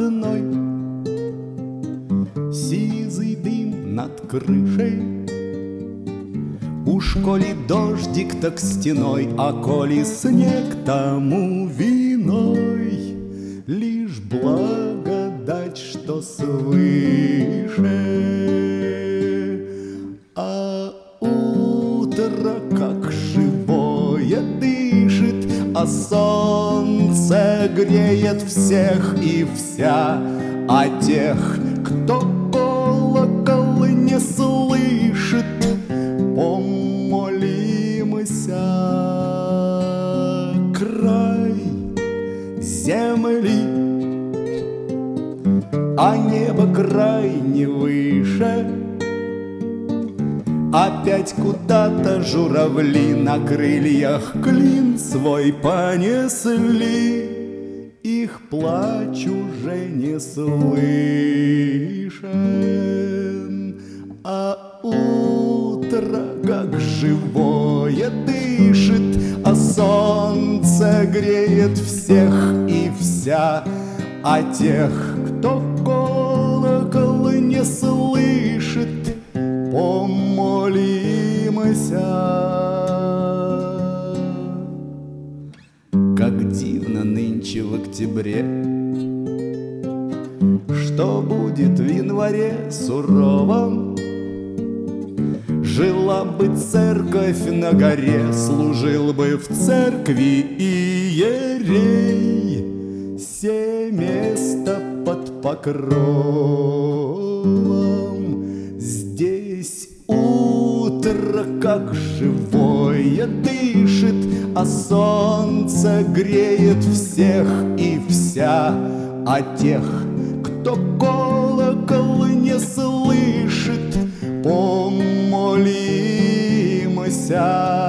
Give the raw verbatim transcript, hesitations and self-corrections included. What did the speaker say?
одной. Сизый дым над крышей. Уж коли дождик, так стеной, а коли снег, тому виной. Лишь благодать, что свыше. А утро как живое дышит, а солнце греет всех и вся. А тех, кто колокол не слышит, помолимся. Край земли, а небо крайне выше. Опять куда-то журавли на крыльях клин свой понесли. Их плач уже не слышен, а утро как живое дышит, а солнце греет всех и вся. А тех, кто колокол не слышит, помолимся. Как дивно нынче в октябре, что будет в январе суровом. Жила бы церковь на горе, служил бы в церкви иерей. Се место под покровом. Здесь утро как живое дышит, а солнце греет всех и вся. А тех, кто колокол не слышит, помолимся.